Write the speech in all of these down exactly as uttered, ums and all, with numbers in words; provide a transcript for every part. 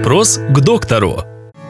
Вопрос к доктору.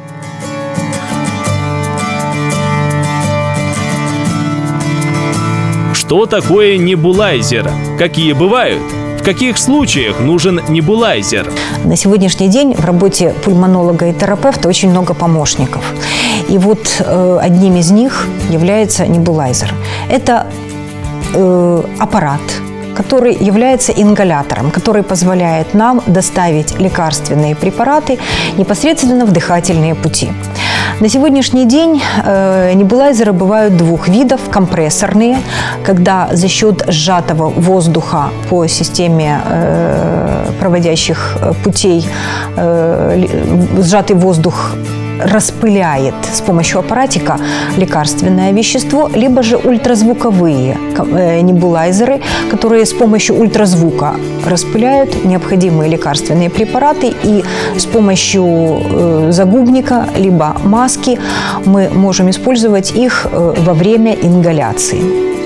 Что такое небулайзер? Какие бывают? В каких случаях нужен небулайзер? На сегодняшний день в работе пульмонолога и терапевта очень много помощников. И вот э, одним из них является небулайзер. Это э, аппарат, который является ингалятором, который позволяет нам доставить лекарственные препараты непосредственно в дыхательные пути. На сегодняшний день э, небулайзеры бывают двух видов. Компрессорные, когда за счет сжатого воздуха по системе э, проводящих путей э, сжатый воздух распыляет с помощью аппаратика лекарственное вещество, либо же ультразвуковые небулайзеры, которые с помощью ультразвука распыляют необходимые лекарственные препараты, и с помощью загубника либо маски мы можем использовать их во время ингаляции.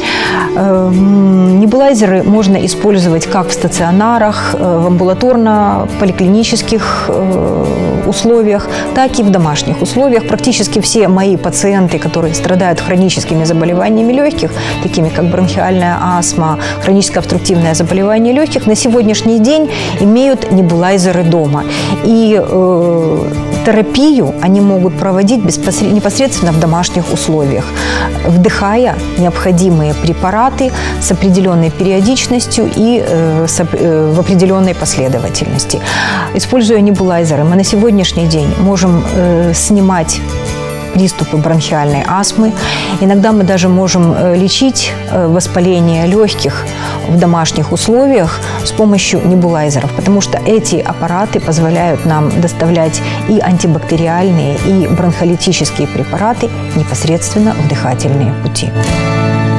Небулайзеры можно использовать как в стационарах, в амбулаторно-поликлинических условиях, так и в домашних условиях. Практически все мои пациенты, которые страдают хроническими заболеваниями легких, такими как бронхиальная астма, хроническое обструктивное заболевание легких, на сегодняшний день имеют небулайзеры дома. И э, терапию они могут проводить непосредственно в домашних условиях, вдыхая необходимые препараты с определенной периодичностью и э, с, э, в определенной последовательности. Используя небулайзеры, мы на сегодняшний день можем э, снимать приступы бронхиальной астмы. Иногда мы даже можем лечить воспаление легких в домашних условиях с помощью небулайзеров, потому что эти аппараты позволяют нам доставлять и антибактериальные, и бронхолитические препараты непосредственно в дыхательные пути.